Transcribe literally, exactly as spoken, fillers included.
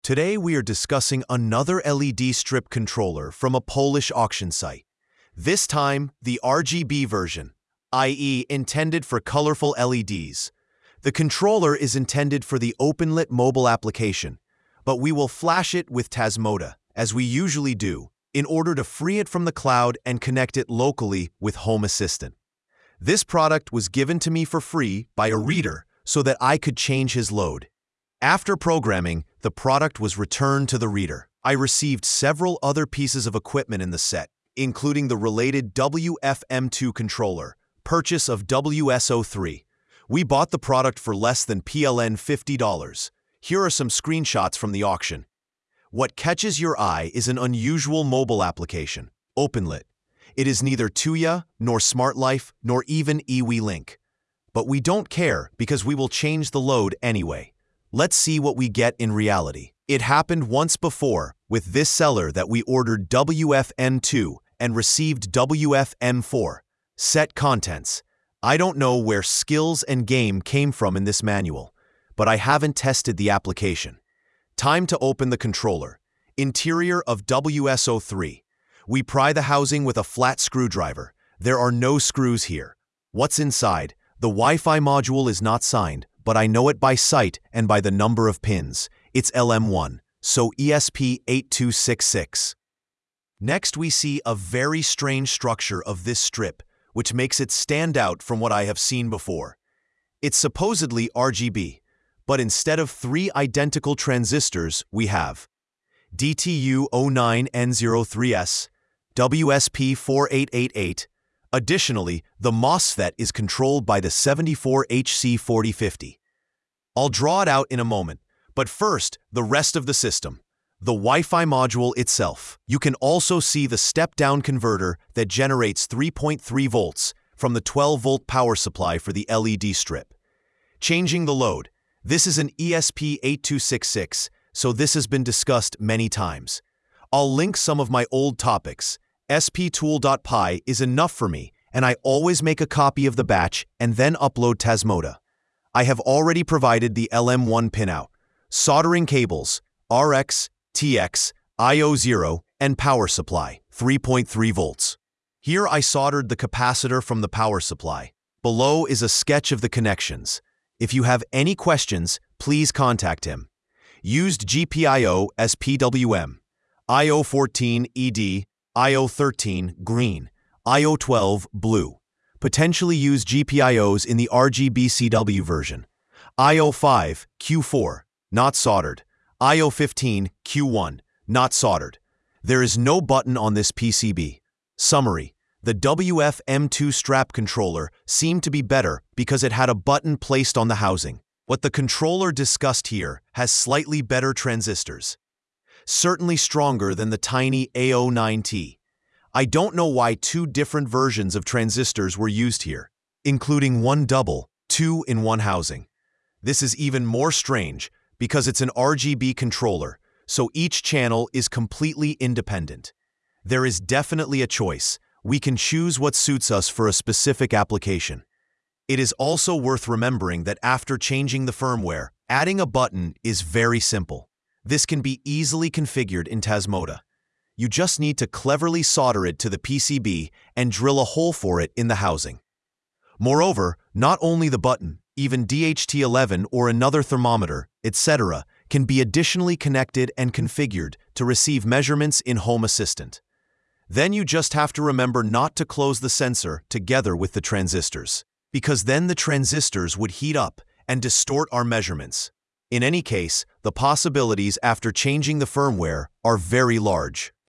Today we are discussing another L E D strip controller from a Polish auction site. This time, the R G B version, that is intended for colorful L E Ds. The controller is intended for the OpenLit mobile application, but we will flash it with Tasmota, as we usually do, in order to free it from the cloud and connect it locally with Home Assistant. This product was given to me for free by a reader so that I could change his load. After programming, the product was returned to the reader. I received several other pieces of equipment in the set, including the related W F M two controller, purchase of W S O three. We bought the product for less than P L N fifty dollars. Here are some screenshots from the auction. What catches your eye is an unusual mobile application, OpenLit. It is neither Tuya, nor SmartLife, nor even eWeLink. But we don't care because we will change the load anyway. Let's see what we get in reality. It happened once before with this seller that we ordered W F M two and received W F M four. Set contents. I don't know where skills and game came from in this manual, but I haven't tested the application. Time to open the controller. Interior of W S O three. We pry the housing with a flat screwdriver. There are no screws here. What's inside? The Wi-Fi module is not signed, but I know it by sight and by the number of pins. It's L M one, so E S P eight two six six. Next we see a very strange structure of this strip, which makes it stand out from what I have seen before. It's supposedly R G B, but instead of three identical transistors, we have D T U zero nine N zero three S, W S P four eight eight eight. Additionally, the MOSFET is controlled by the seventy-four H C forty fifty. I'll draw it out in a moment, but first, the rest of the system. The Wi-Fi module itself. You can also see the step-down converter that generates three point three volts from the twelve volt power supply for the L E D strip. Changing the load. This is an E S P eight two six six, so this has been discussed many times. I'll link some of my old topics. S P tool dot P Y is enough for me, and I always make a copy of the batch and then upload Tasmota. I have already provided the L M one pinout, soldering cables, R X, T X, I O zero, and power supply, three point three volts. Here I soldered the capacitor from the power supply. Below is a sketch of the connections. If you have any questions, please contact him. Used G P I O as P W M, I O fourteen E D, I O thirteen green, I O twelve blue. Potentially use G P I Os in the R G B C W version. I O five Q four, not soldered. I O fifteen Q one, not soldered. There is no button on this P C B. Summary. The W F M two strap controller seemed to be better because it had a button placed on the housing. What the controller discussed here has slightly better transistors. Certainly stronger than the tiny A zero nine T. I don't know why two different versions of transistors were used here, including one double, two in one housing. This is even more strange because it's an R G B controller, so each channel is completely independent. There is definitely a choice. We can choose what suits us for a specific application. It is also worth remembering that after changing the firmware, adding a button is very simple. This can be easily configured in Tasmota. You just need to cleverly solder it to the P C B and drill a hole for it in the housing. Moreover, not only the button, even D H T eleven or another thermometer, et cetera, can be additionally connected and configured to receive measurements in Home Assistant. Then you just have to remember not to close the sensor together with the transistors, because then the transistors would heat up and distort our measurements. In any case, the possibilities after changing the firmware are very large.